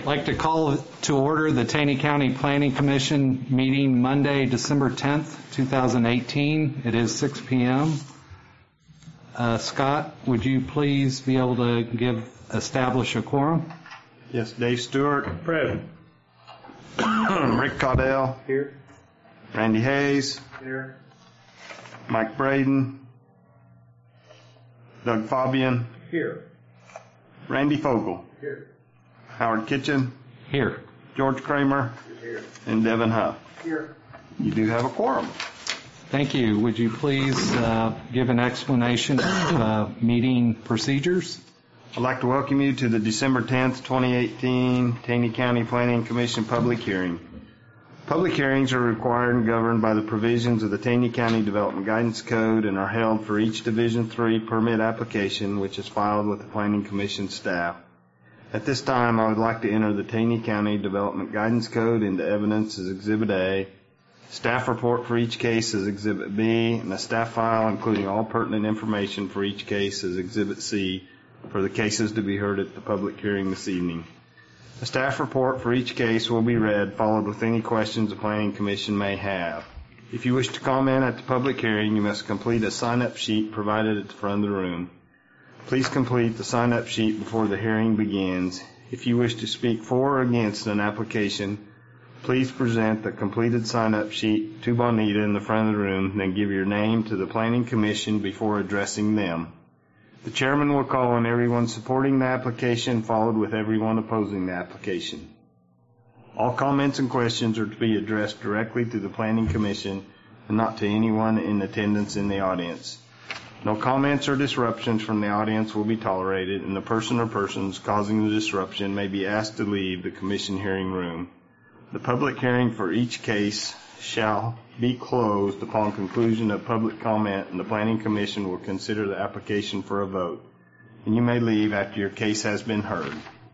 like to call to order the Taney County Planning Commission meeting Monday, December 10th, 2018. It is 6 p.m. Scott, would you please be able to establish a quorum? Yes, Dave Stewart. Present. Rick Caudell. Here. Randy Hayes. Here. Mike Braden. Doug Fabian. Here. Randy Fogel. Here. Howard Kitchen. Here. George Kramer. Here. And Devin Huff. Here. You do have a quorum. Thank you. Would you please give an explanation of meeting procedures? I'd like to welcome you to the December 10th, 2018 Taney County Planning Commission public hearing. Public hearings are required and governed by the provisions of the Taney County Development Guidance Code and are held for each Division III permit application which is filed with the Planning Commission staff. At this time, I would like to enter the Taney County Development Guidance Code into evidence as Exhibit A, staff report for each case as Exhibit B, and a staff file including all pertinent information for each case as Exhibit C for the cases to be heard at the public hearing this evening. A staff report for each case will be read, followed with any questions the Planning Commission may have. If you wish to comment at the public hearing, you must complete a sign-up sheet provided at the front of the room. Please complete the sign-up sheet before the hearing begins. If you wish to speak for or against an application, please present the completed sign-up sheet to Bonita in the front of the room, then give your name to the Planning Commission before addressing them. The chairman will call on everyone supporting the application, followed with everyone opposing the application. All comments and questions are to be addressed directly to the Planning Commission and not to anyone in attendance in the audience. No comments or disruptions from the audience will be tolerated, and the person or persons causing the disruption may be asked to leave the Commission hearing room. The public hearing for each case shall be closed upon conclusion of public comment, and the Planning Commission will consider the application for a vote. And you may leave after your case has been heard.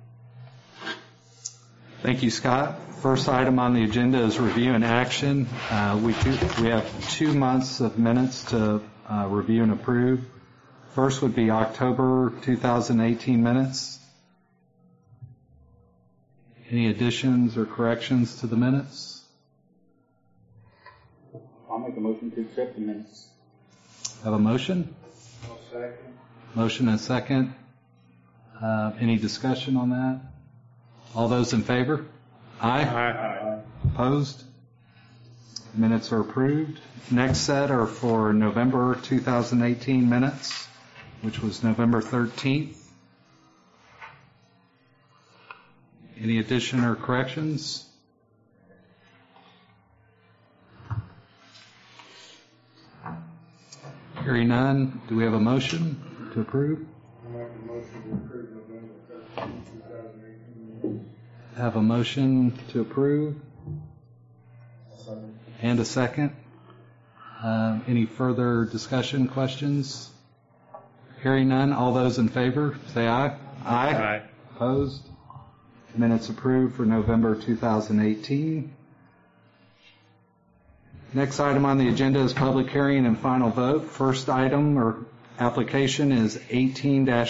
Thank you, Scott. First item on the agenda is review and action. We have 2 months of minutes to review and approve. First would be October 2018 minutes. Any additions or corrections to the minutes? I'll make a motion to accept the minutes. Have a motion? I'll second. Motion and second. Any discussion on that? All those in favor? Aye. Aye. Opposed? Minutes are approved. Next set are for November 2018 minutes, which was November 13th. Any addition or corrections? Hearing none, do we have a motion to approve? I'll make a motion to approve November 13th, 2018. Have a motion to approve and a second. Any further discussion, questions? Hearing none, all those in favor, say aye. Aye. Opposed? Minutes approved for November 2018. Next item on the agenda is public hearing and final vote. First item or application is 18-